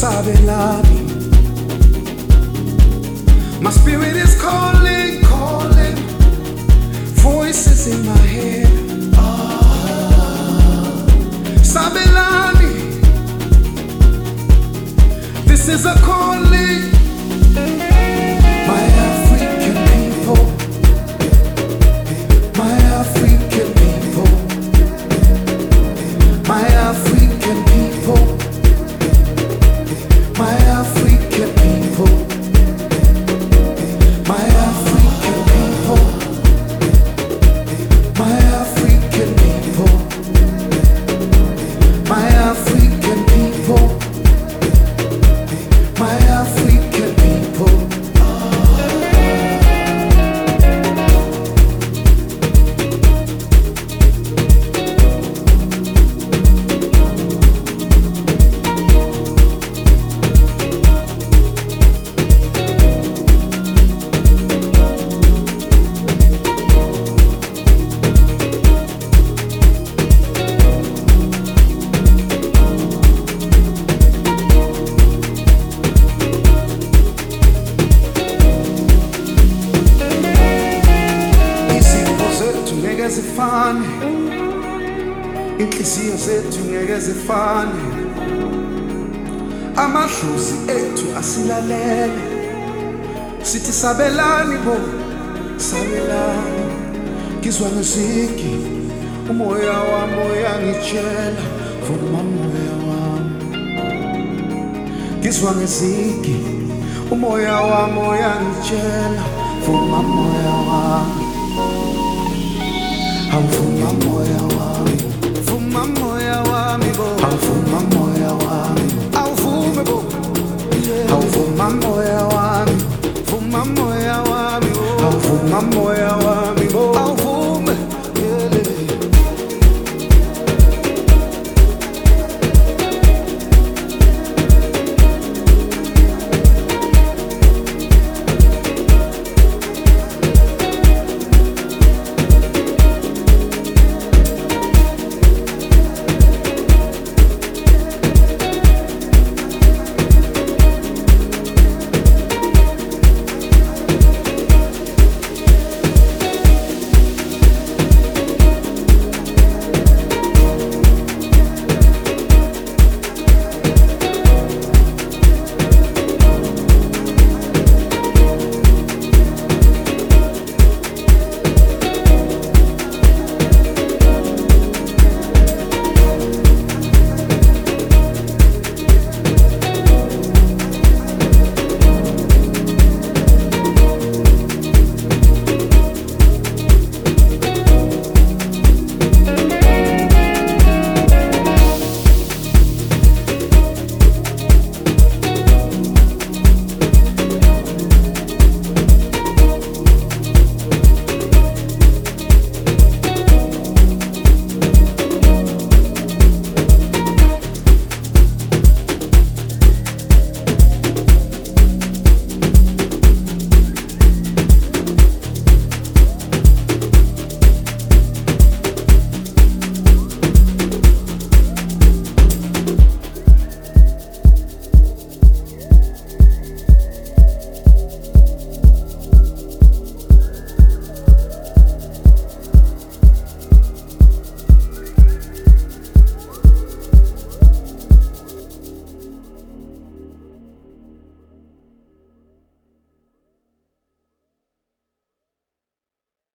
sabelani. My spirit is calling, calling. Voices in my head. Sabelani. This is a calling. My African people. My African people. My African people. My African people. My African people. My African people. My African people. My African people. Zifane, inhliziyo zethu ngeke zifane, amadlozi ethu asilalele, sithi sabelani bo, sabelani. Ngizwa ngizigi, umoya wami uyangitshela, vuma moya wami. Ngizwa ngizigi, umoya wami uyangitshela, vuma moya wami. I'm from my moya.